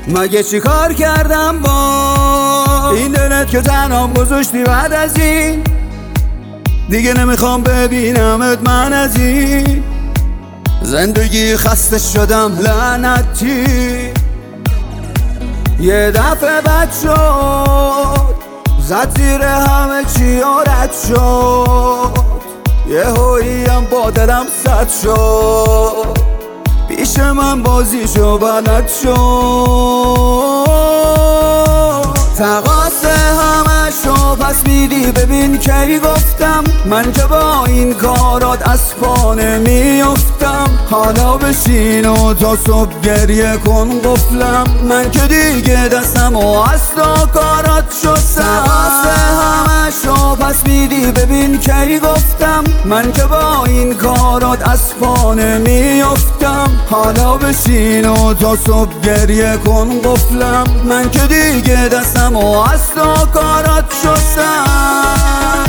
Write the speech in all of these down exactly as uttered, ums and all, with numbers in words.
مگه چی کار کردم با این دلت که تنهام گذاشتی بعد از این؟ دیگه نمیخوام ببینمت من از این زندگی، خسته شدم لعنتی. یه دفعه بد شد، زد زیر همه چی و رد شد. یه هوییم با دلم صد شد، پیش من بازیشو بلد شد. تقاص همشو پس میدی، ببین کی گفتم من که با این کارات از پا نمیافتم. حالا بشین و تا صبح گریه کن قفلم، من که دیگه دستم و اصلا کارات شستم. تقاص همشو پس میدی، ببین کی گفتم من که با این کارات از پا نمیافتم. حالا بشین و تا صبح گریه کن قفلم، من که دیگه دستم و اصلا کارات شستم.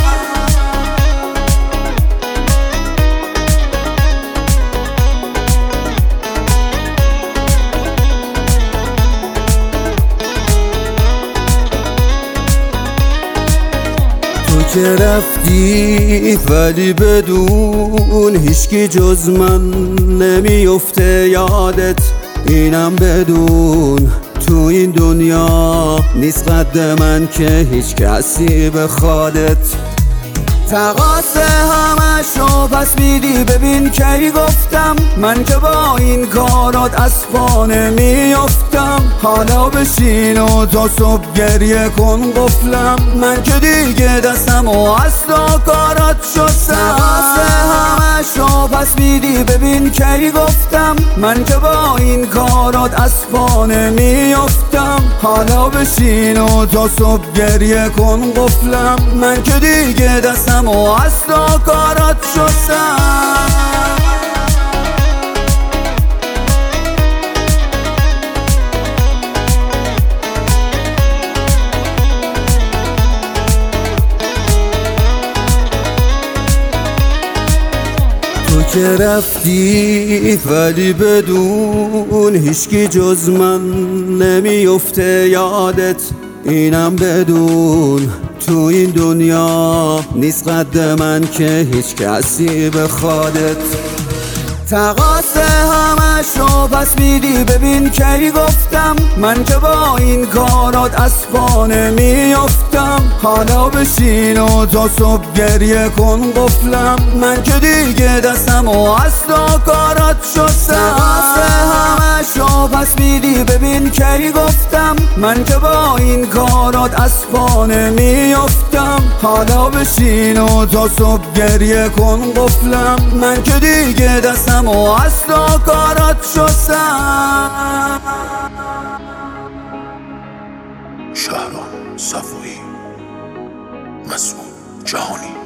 تو که رفتی ولی بدون هیچکی جز من نمیفته یادت، اینم بدون تو این دنیا نیست قد من که هیچ کسی بخوادت. تقاص همشو پس میدی، ببین کی گفتم من که با این کارات از پا نمیافتم. حالا بشین و تا صبح گریه کن قفلم، من که دیگه دستم و اصلا کارات شستم. تقاص همشو پس میدی، ببین کی گفتم من که با این کارات از پا نمیافتم. حالا بشین و تا صبح گریه کن قفلم، من که دیگه دستم و اصلا کارات شستم. تو که رفتی ولی بدون هیچکی جز من نمیفته یادت، اینم بدون تو این دنیا نیست قد من که هیچ کسی بخوادت. تقاص همشو پس میدی، ببین کی گفتم من که با این کارات از پا نمیافتم. حالا بشین و تا صبح گریه کن قفلم، من که دیگه دستم و اصلا کارات شستم. تقاص همشو پس میدی، ببین کی گفتم من که با این کارات از پا نمیافتم. حالا بشین و تا صبح گریه کن قفلم، من که دیگه دستم و اصلا کارات شستم. شهرام صفوی، مسعود جهانی.